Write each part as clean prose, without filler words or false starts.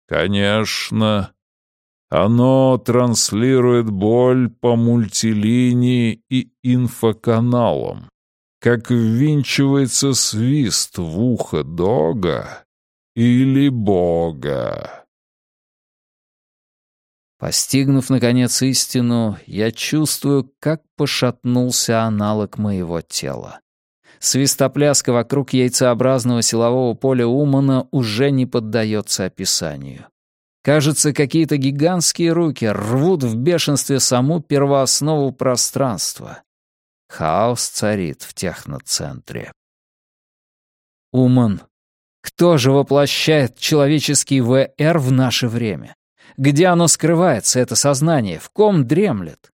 Конечно. Оно транслирует боль по мультилинии и инфоканалам, как ввинчивается свист в ухо дога или бога. Постигнув, наконец, истину, я чувствую, как пошатнулся аналог моего тела. Свистопляска вокруг яйцеобразного силового поля Умана уже не поддается описанию. Кажется, какие-то гигантские руки рвут в бешенстве саму первооснову пространства. Хаос царит в техноцентре. Уман. Кто же воплощает человеческий ВР в наше время? Где оно скрывается, это сознание? В ком дремлет?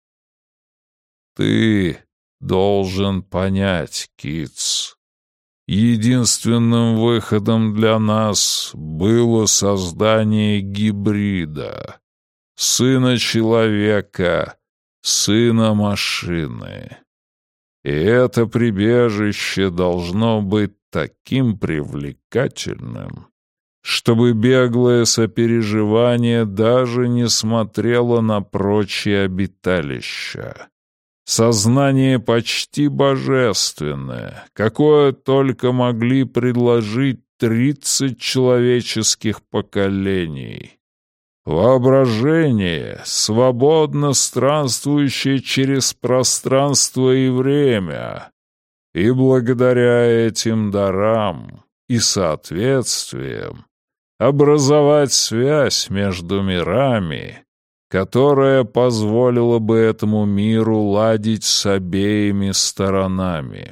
Ты должен понять, Китс. Единственным выходом для нас было создание гибрида, сына человека, сына машины. И это прибежище должно быть таким привлекательным, чтобы беглое сопереживание даже не смотрело на прочие обиталища. Сознание почти божественное, какое только могли предложить 30 человеческих поколений. Воображение, свободно странствующее через пространство и время. И благодаря этим дарам и соответствиям образовать связь между мирами, которая позволила бы этому миру ладить с обеими сторонами.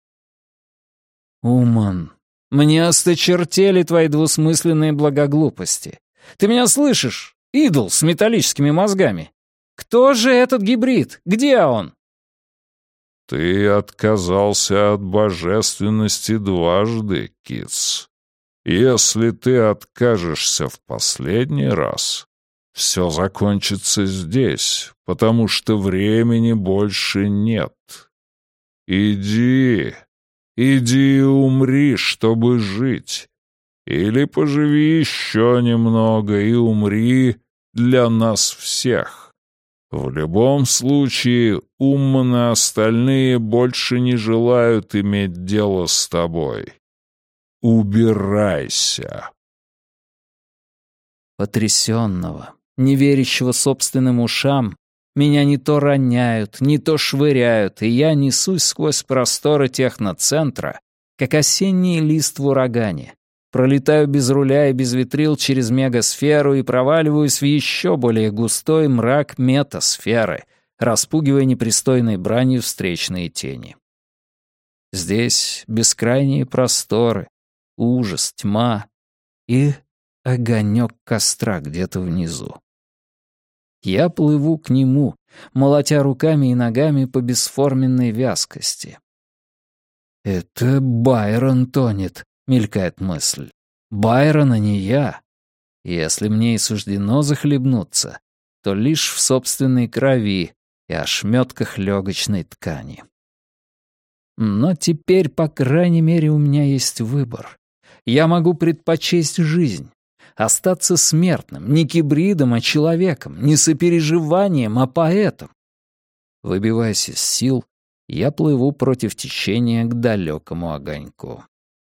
Уман, мне осточертели твои двусмысленные благоглупости. Ты меня слышишь, идол с металлическими мозгами? Кто же этот гибрид? Где он? Ты отказался от божественности дважды, Китс. Если ты откажешься в последний раз, все закончится здесь, потому что времени больше нет. Иди и умри, чтобы жить. Или поживи еще немного и умри для нас всех. В любом случае, Умман и остальные больше не желают иметь дело с тобой. Убирайся. Потрясенного, не верящего собственным ушам, меня не то роняют, не то швыряют, и я несусь сквозь просторы техноцентра, как осенний лист в урагане. Пролетаю без руля и без ветрил через мегасферу и проваливаюсь в еще более густой мрак метасферы, распугивая непристойной бранью встречные тени. Здесь бескрайние просторы, ужас, тьма и огонек костра где-то внизу. Я плыву к нему, молотя руками и ногами по бесформенной вязкости. «Это Байрон тонет», — мелькает мысль. «Байрон, а не я. Если мне и суждено захлебнуться, то лишь в собственной крови и ошметках легочной ткани». Но теперь, по крайней мере, у меня есть выбор. Я могу предпочесть жизнь. Остаться смертным, не гибридом, а человеком, не сопереживанием, а поэтом. Выбиваясь из сил, я плыву против течения к далекому огоньку.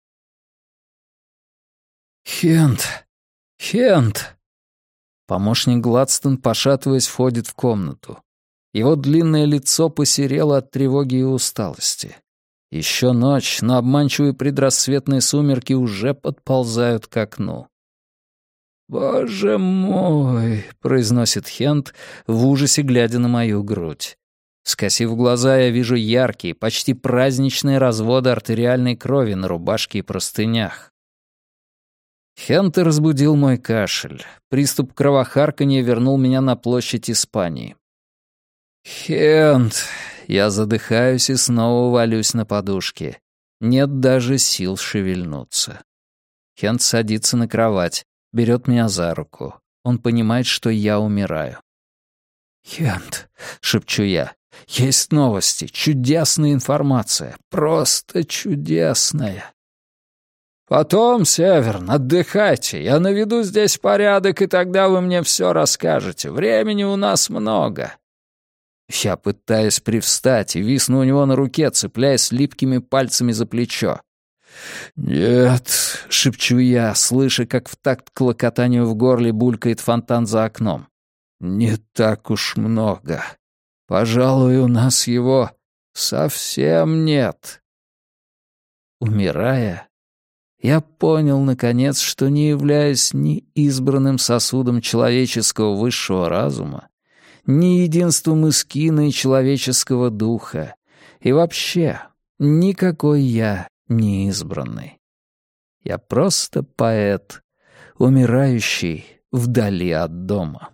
«Хент! Хент!» Помощник Гладстон, пошатываясь, входит в комнату. Его длинное лицо посерело от тревоги и усталости. Еще ночь, но обманчивые предрассветные сумерки уже подползают к окну. «Боже мой!» — произносит Хент, в ужасе глядя на мою грудь. Скосив глаза, я вижу яркие, почти праздничные разводы артериальной крови на рубашке и простынях. Хент разбудил мой кашель. Приступ кровохарканья вернул меня на площадь Испании. «Хент!» Я задыхаюсь и снова валюсь на подушке. Нет даже сил шевельнуться. Хент садится на кровать. Берет меня за руку. Он понимает, что я умираю. «Хент», — шепчу я, — «есть новости, чудесная информация, просто чудесная». Потом, Северн, отдыхайте. Я наведу здесь порядок, и тогда вы мне все расскажете. Времени у нас много». Я пытаюсь привстать и висну у него на руке, цепляясь липкими пальцами за плечо. «Нет», — шепчу я, слыша, как в такт клокотанию в горле булькает фонтан за окном. «Не так уж много. Пожалуй, у нас его совсем нет». Умирая, я понял, наконец, что не являюсь ни избранным сосудом человеческого высшего разума, ни единством Искина и человеческого духа, и вообще никакой я не избранный. Я просто поэт, умирающий вдали от дома.